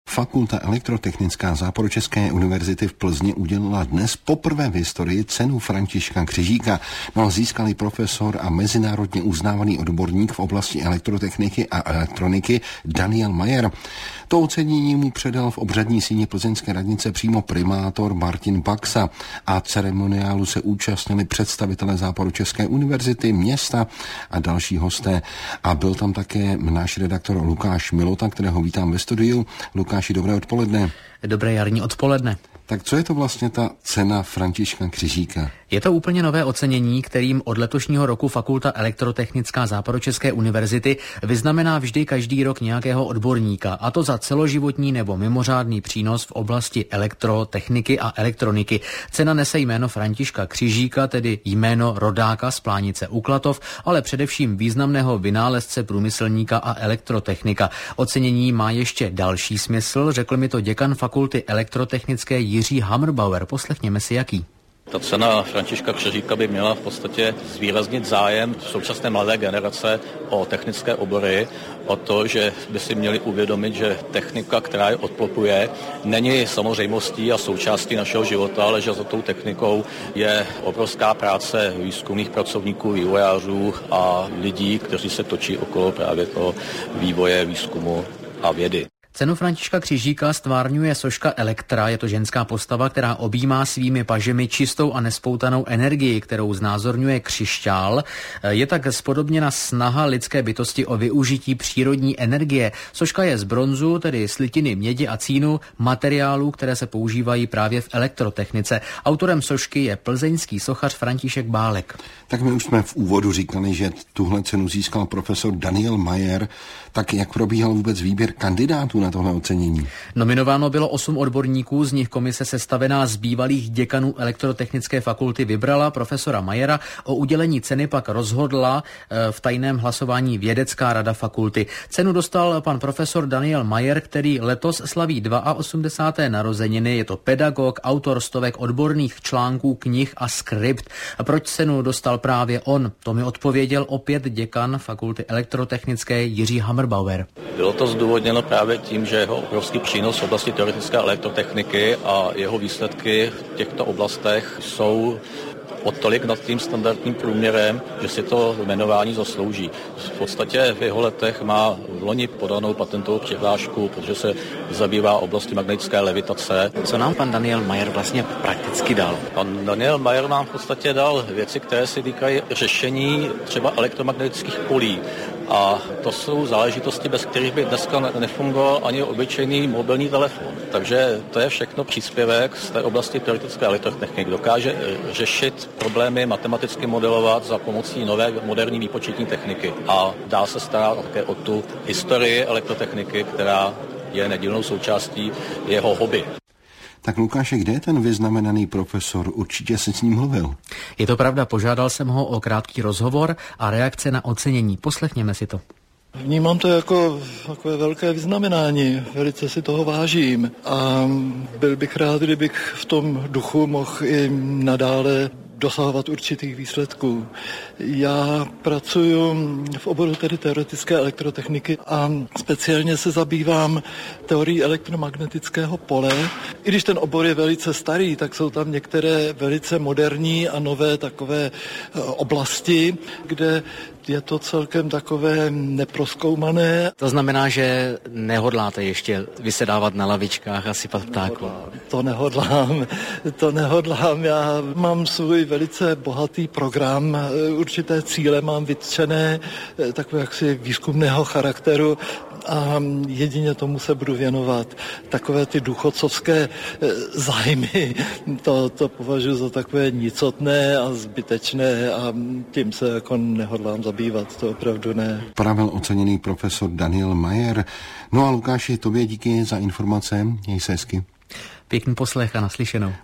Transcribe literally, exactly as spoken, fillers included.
Fakulta elektrotechnická Západočeské univerzity v Plzni udělila dnes poprvé v historii cenu Františka Křižíka. No, získali profesor a mezinárodně uznávaný odborník v oblasti elektrotechniky a elektroniky Daniel Mayer. To ocenění mu předal v obřadní síni plzeňské radnice přímo primátor Martin Baxa a ceremoniálu se účastnili představitelé Západočeské univerzity, města a další hosté. A byl tam také náš redaktor Lukáš Milota, kterého vítám ve studiu. Lukáši, dobré odpoledne. Dobré jarní odpoledne. Tak co je to vlastně ta cena Františka Křižíka? Je to úplně nové ocenění, kterým od letošního roku Fakulta elektrotechnická Západočeské univerzity vyznamená vždy každý rok nějakého odborníka, a to za celoživotní nebo mimořádný přínos v oblasti elektrotechniky a elektroniky. Cena nese jméno Františka Křižíka, tedy jméno rodáka z Plánice u Klatov, ale především významného vynálezce, průmyslníka a elektrotechnika. Ocenění má ještě další smysl, řekl mi to děkan Fakulty elektrotechnické Jiří Hammerbauer. Poslechněme si jaký. Ta cena Františka Křižíka by měla v podstatě zvýraznit zájem současné mladé generace o technické obory, o to, že by si měli uvědomit, že technika, která je odplopuje, není samozřejmostí a součástí našeho života, ale že za tou technikou je obrovská práce výzkumných pracovníků, vývojářů a lidí, kteří se točí okolo právě toho vývoje, výzkumu a vědy. Cenu Františka Křižíka stvárňuje soška Elektra, je to ženská postava, která objímá svými pažemi čistou a nespoutanou energii, kterou znázorňuje křišťál. Je tak spodobněna snaha lidské bytosti o využití přírodní energie. Soška je z bronzu, tedy slitiny mědi a cínu, materiálů, které se používají právě v elektrotechnice. Autorem sošky je plzeňský sochař František Bálek. Tak my už jsme v úvodu říkali, že tuhle cenu získal profesor Daniel Mayer. Tak jak probíhal vůbec výběr kandidátů na tohle ocenění? Nominováno bylo osm odborníků, z nich komise sestavená z bývalých děkanů elektrotechnické fakulty vybrala profesora Mayera. O udělení ceny pak rozhodla v tajném hlasování vědecká rada fakulty. Cenu dostal pan profesor Daniel Mayer, který letos slaví osmdesáté druhé narozeniny. Je to pedagog, autor stovek odborných článků, knih a skript. A proč cenu dostal právě on? To mi odpověděl opět děkan fakulty elektrotechnické Jiří Hammerbauer. Bylo to zdůvodněno právě tím, že jeho obrovský přínos v oblasti teoretické elektrotechniky a jeho výsledky v těchto oblastech jsou o tolik nad tím standardním průměrem, že si to jmenování zaslouží. V podstatě v jeho letech má v loni podanou patentovou přihlášku, protože se zabývá oblasti magnetické levitace. Co nám pan Daniel Mayer vlastně prakticky dal? Pan Daniel Mayer nám v podstatě dal věci, které se týkají řešení třeba elektromagnetických polí. A to jsou záležitosti, bez kterých by dneska nefungoval ani obyčejný mobilní telefon. Takže to je všechno příspěvek z té oblasti teoretické elektrotechniky. Dokáže řešit problémy, matematicky modelovat za pomocí nové moderní výpočetní techniky. A dá se starat také o tu historii elektrotechniky, která je nedílnou součástí jeho hobby. Tak Lukáše, kde je ten vyznamenaný profesor? Určitě jsi s ním mluvil. Je to pravda, požádal jsem ho o krátký rozhovor a reakce na ocenění. Poslechněme si to. Vnímám to jako takové velké vyznamenání, velice si toho vážím a byl bych rád, kdybych v tom duchu mohl i nadále dosahovat určitých výsledků. Já pracuji v oboru tedy teoretické elektrotechniky a speciálně se zabývám teorií elektromagnetického pole. I když ten obor je velice starý, tak jsou tam některé velice moderní a nové takové oblasti, kde je to celkem takové neprozkoumané. To znamená, že nehodláte ještě vysedávat na lavičkách a sypat ptáků? To nehodlám, to nehodlám. Já mám svůj velice bohatý program, určité cíle mám vytčené, takové jaksi výzkumného charakteru a jedině tomu se budu věnovat. Takové ty důchodcovské zájmy, to, to považuji za takové nicotné a zbytečné a tím se jako nehodlám zabývat, to opravdu ne. Pravil oceněný profesor Daniel Mayer. No a Lukáši, tobě díky za informace, měj se hezky. Pěkný poslech a naslyšenou.